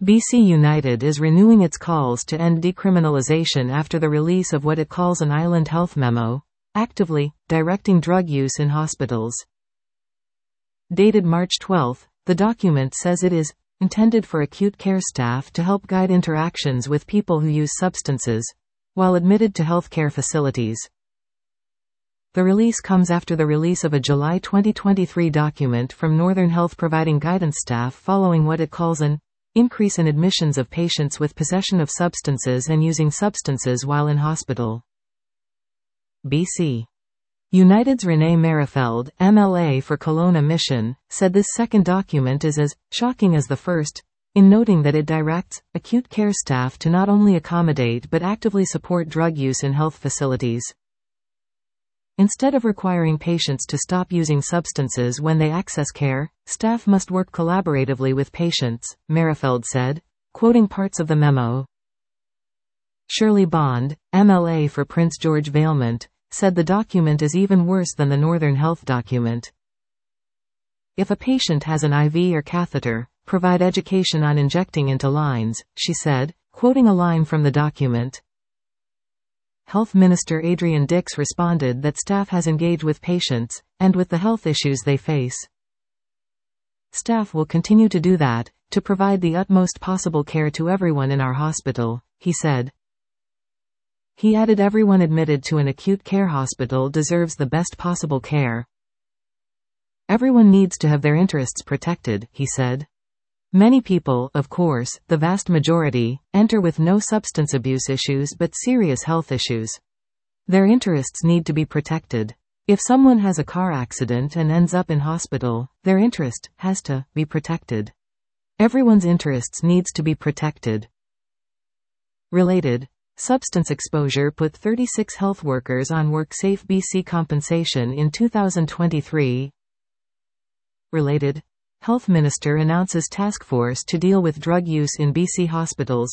BC United is renewing its calls to end decriminalization after the release of what it calls an Island Health memo, actively directing drug use in hospitals. Dated March 12, the document says it is intended for acute care staff to help guide interactions with people who use substances while admitted to healthcare facilities. The release comes after the release of a July 2023 document from Northern Health providing guidance staff following what it calls an increase in admissions of patients with possession of substances and using substances while in hospital. BC United's Renee Merrifield, MLA for Kelowna Mission, said this second document is as shocking as the first, in noting that it directs acute care staff to not only accommodate but actively support drug use in health facilities. Instead of requiring patients to stop using substances when they access care, staff must work collaboratively with patients, Merrifield said, quoting parts of the memo. Shirley Bond, MLA for Prince George Valemount, said the document is even worse than the Northern Health document. If a patient has an IV or catheter, provide education on injecting into lines, she said, quoting a line from the document. Health Minister Adrian Dix responded that staff has engaged with patients, and with the health issues they face. Staff will continue to do that, to provide the utmost possible care to everyone in our hospital, he said. He added everyone admitted to an acute care hospital deserves the best possible care. Everyone needs to have their interests protected, he said. Many people, of course, the vast majority, enter with no substance abuse issues but serious health issues. Their interests need to be protected. If someone has a car accident and ends up in hospital, their interest has to be protected. Everyone's interests needs to be protected. Related. Substance exposure put 36 health workers on WorkSafe BC compensation in 2023. Related. Health Minister announces task force to deal with drug use in BC hospitals.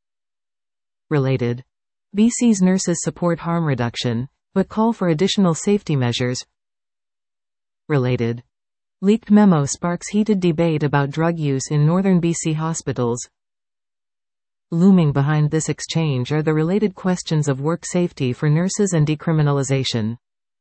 Related. BC's nurses support harm reduction, but call for additional safety measures. Related. Leaked memo sparks heated debate about drug use in northern BC hospitals. Looming behind this exchange are the related questions of work safety for nurses and decriminalization.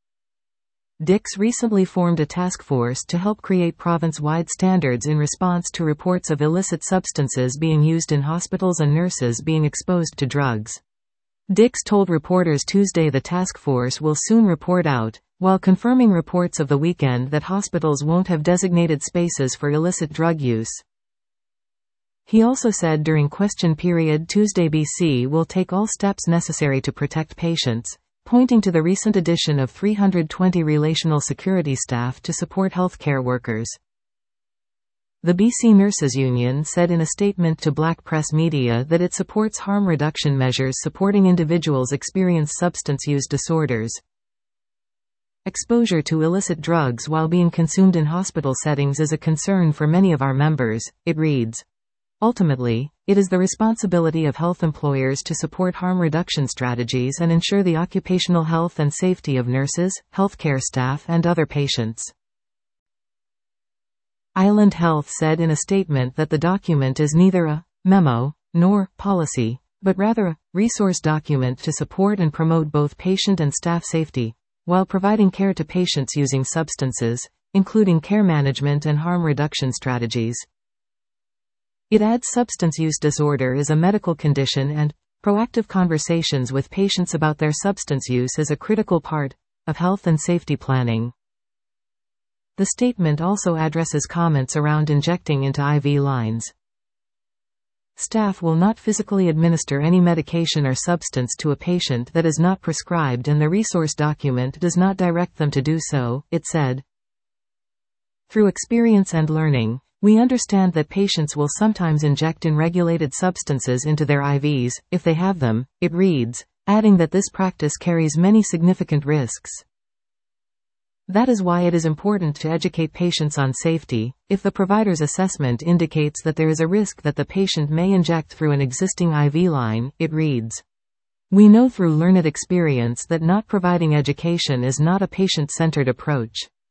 Dix recently formed a task force to help create province-wide standards in response to reports of illicit substances being used in hospitals and nurses being exposed to drugs. Dix told reporters Tuesday the task force will soon report out, while confirming reports of the weekend that hospitals won't have designated spaces for illicit drug use. He also said during question period Tuesday BC will take all steps necessary to protect patients, pointing to the recent addition of 320 relational security staff to support healthcare workers. The BC Nurses Union said in a statement to Black Press Media that it supports harm reduction measures supporting individuals experience substance use disorders. Exposure to illicit drugs while being consumed in hospital settings is a concern for many of our members, it reads. Ultimately, it is the responsibility of health employers to support harm reduction strategies and ensure the occupational health and safety of nurses, healthcare staff and other patients. Island Health said in a statement that the document is neither a memo nor policy, but rather a resource document to support and promote both patient and staff safety, while providing care to patients using substances, including care management and harm reduction strategies. It adds substance use disorder is a medical condition and proactive conversations with patients about their substance use is a critical part of health and safety planning. The statement also addresses comments around injecting into IV lines. Staff will not physically administer any medication or substance to a patient that is not prescribed and the resource document does not direct them to do so, it said. Through experience and learning, we understand that patients will sometimes inject unregulated substances into their IVs, if they have them, it reads, adding that this practice carries many significant risks. That is why it is important to educate patients on safety. If the provider's assessment indicates that there is a risk that the patient may inject through an existing IV line, it reads. We know through learned experience that not providing education is not a patient-centered approach.